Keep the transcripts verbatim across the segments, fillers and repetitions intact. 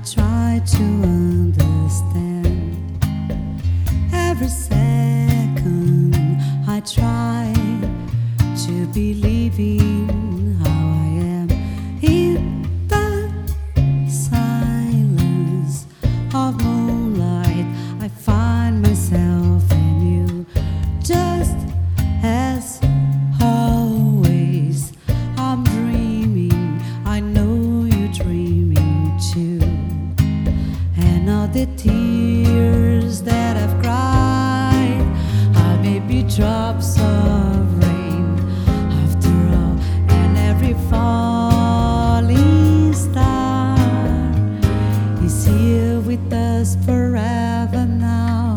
try to understand. Every second I try to believe in how I am. In the silence of moonlight, I find myself and you, just as always. I'm dreaming, I know you're dreaming too. And all the tears that I've cried are maybe drops of rain after all. And every falling star is here with us forever now.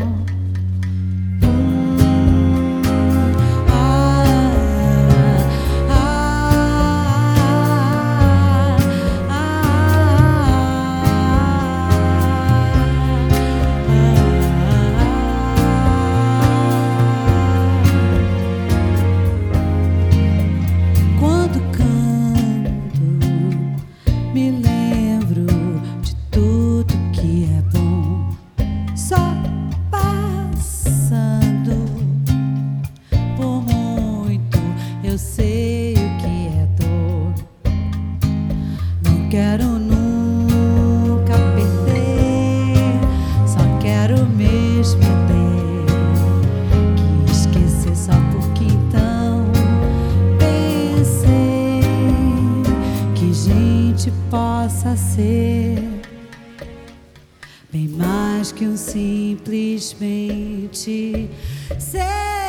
Me lembro de tudo que é bom, só passando por muito. Eu sei o que é dor. Não quero nunca perder, só quero mesmo ter que esquecer só porque então pensei que gente possa ser bem mais que um simplesmente ser.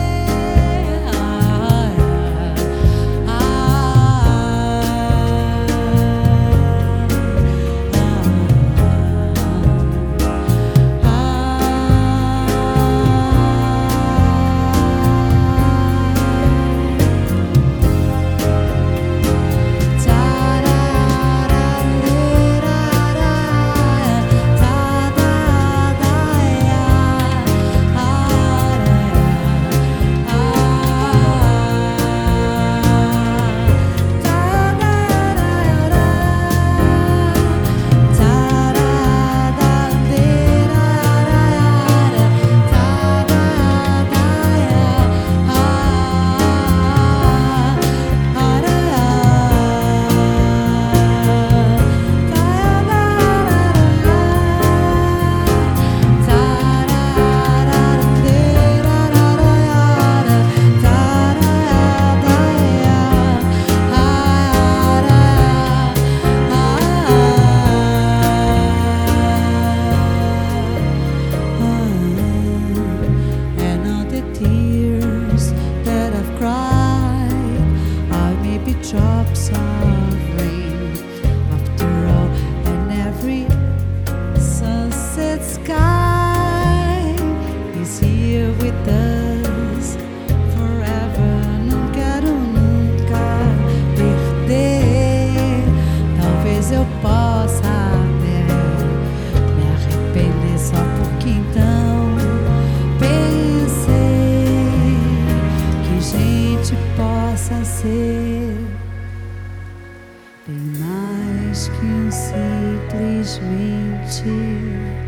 Drops of rain after all, and every sunset sky is here with us forever. Não quero nunca perder. Talvez eu possa até me arrepender só porque então pensei que gente possa ser bem mais que um simplesmente